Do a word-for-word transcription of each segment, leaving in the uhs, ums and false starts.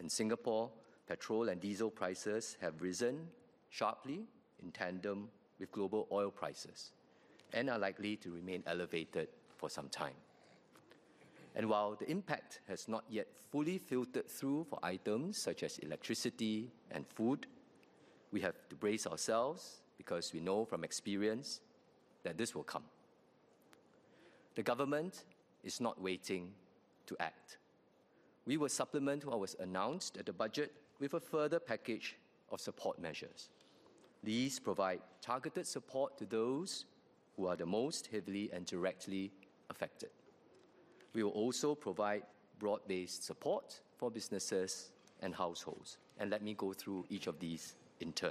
In Singapore, petrol and diesel prices have risen sharply in tandem with global oil prices and are likely to remain elevated for some time. And while the impact has not yet fully filtered through for items such as electricity and food, we have to brace ourselves because we know from experience that this will come. The government is not waiting to act. We will supplement what was announced at the budget with a further package of support measures. These provide targeted support to those who are the most heavily and directly affected. We will also provide broad-based support for businesses and households. And let me go through each of these in turn.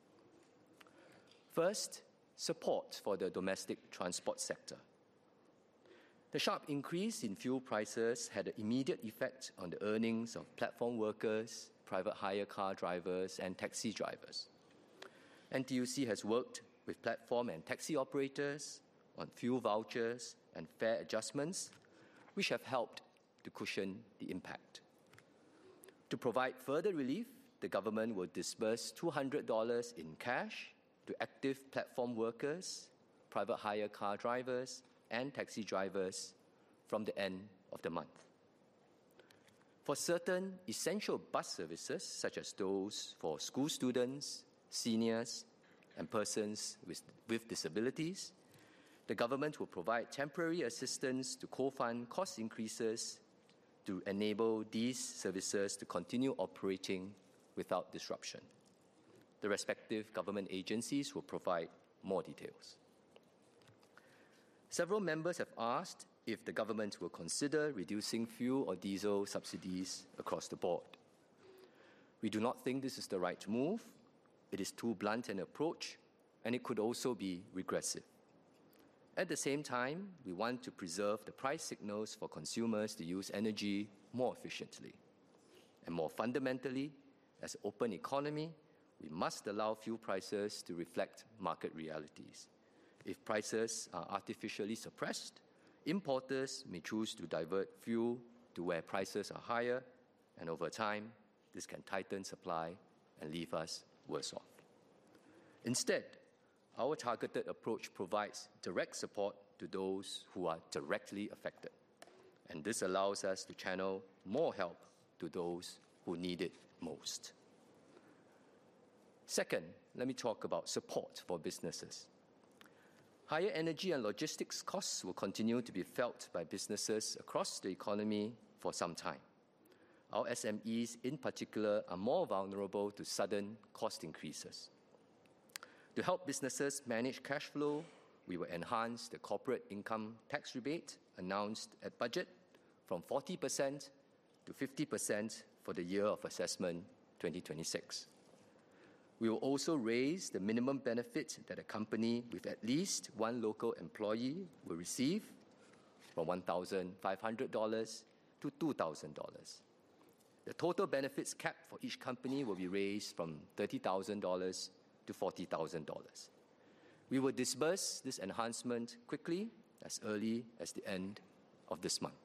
First, support for the domestic transport sector. The sharp increase in fuel prices had an immediate effect on the earnings of platform workers, private hire car drivers, and taxi drivers. N T U C has worked with platform and taxi operators on fuel vouchers and fare adjustments, which have helped to cushion the impact. To provide further relief, the government will disburse two hundred dollars in cash to active platform workers, private hire car drivers, and taxi drivers from the end of the month. For certain essential bus services, such as those for school students, seniors, and persons with, with disabilities, the government will provide temporary assistance to co-fund cost increases to enable these services to continue operating without disruption. The respective government agencies will provide more details. Several members have asked if the government will consider reducing fuel or diesel subsidies across the board. We do not think this is the right move. It is too blunt an approach, and it could also be regressive. At the same time, we want to preserve the price signals for consumers to use energy more efficiently. And more fundamentally, as an open economy, we must allow fuel prices to reflect market realities. If prices are artificially suppressed, importers may choose to divert fuel to where prices are higher, and over time, this can tighten supply and leave us worse off. Instead, our targeted approach provides direct support to those who are directly affected, and this allows us to channel more help to those who need it most. Second, let me talk about support for businesses. Higher energy and logistics costs will continue to be felt by businesses across the economy for some time. Our S M Es, in particular, are more vulnerable to sudden cost increases. To help businesses manage cash flow, we will enhance the corporate income tax rebate announced at budget from forty percent to fifty percent for the year of assessment twenty twenty-six. We will also raise the minimum benefit that a company with at least one local employee will receive from one thousand five hundred dollars to two thousand dollars. The total benefits cap for each company will be raised from thirty thousand dollars to forty thousand dollars. We will disburse this enhancement quickly, as early as the end of this month.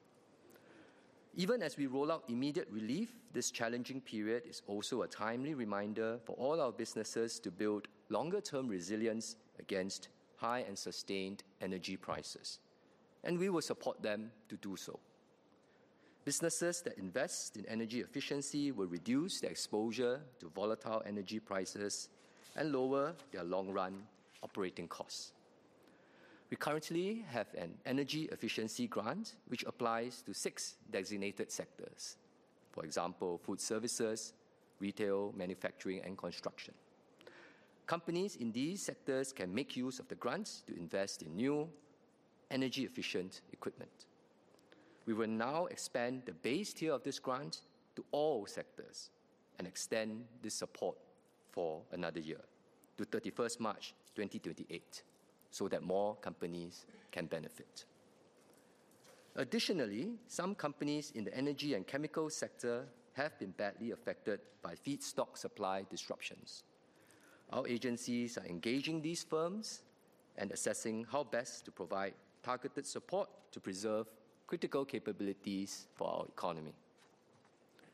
Even as we roll out immediate relief, this challenging period is also a timely reminder for all our businesses to build longer-term resilience against high and sustained energy prices, and we will support them to do so. Businesses that invest in energy efficiency will reduce their exposure to volatile energy prices and lower their long-run operating costs. We currently have an energy efficiency grant which applies to six designated sectors. For example, food services, retail, manufacturing, and construction. Companies in these sectors can make use of the grants to invest in new, energy-efficient equipment. We will now expand the base tier of this grant to all sectors and extend this support for another year to thirty-first March twenty twenty-eight. So that more companies can benefit. Additionally, some companies in the energy and chemical sector have been badly affected by feedstock supply disruptions. Our agencies are engaging these firms and assessing how best to provide targeted support to preserve critical capabilities for our economy. And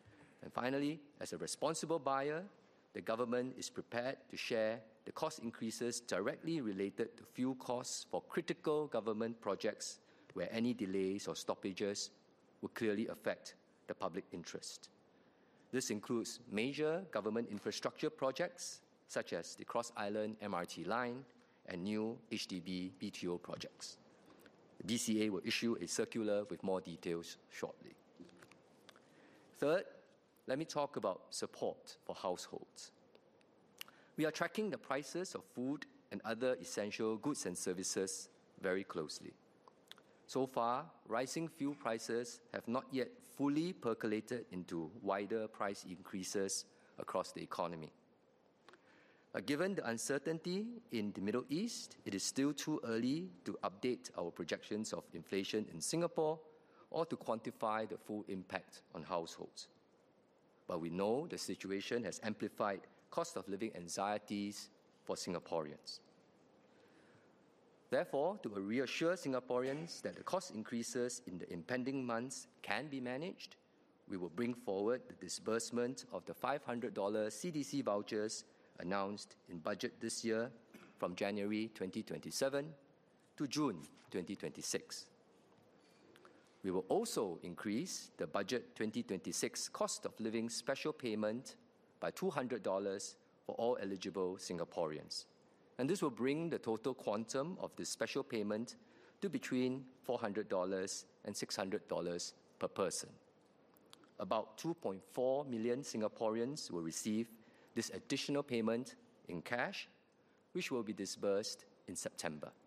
And finally, as a responsible buyer, the government is prepared to share the cost increases directly related to fuel costs for critical government projects where any delays or stoppages will clearly affect the public interest. This includes major government infrastructure projects such as the Cross Island M R T line and new H D B B T O projects. The B C A will issue a circular with more details shortly. Third, let me talk about support for households. We are tracking the prices of food and other essential goods and services very closely. So far, rising fuel prices have not yet fully percolated into wider price increases across the economy. But given the uncertainty in the Middle East, it is still too early to update our projections of inflation in Singapore or to quantify the full impact on households. But we know the situation has amplified cost of living anxieties for Singaporeans. Therefore, to reassure Singaporeans that the cost increases in the impending months can be managed, we will bring forward the disbursement of the five hundred dollars C D C vouchers announced in budget this year from January twenty twenty-seven to June twenty twenty-six. We will also increase the budget twenty twenty-six cost of living special payment by two hundred dollars for all eligible Singaporeans. And this will bring the total quantum of this special payment to between four hundred dollars and six hundred dollars per person. About two point four million Singaporeans will receive this additional payment in cash, which will be disbursed in September.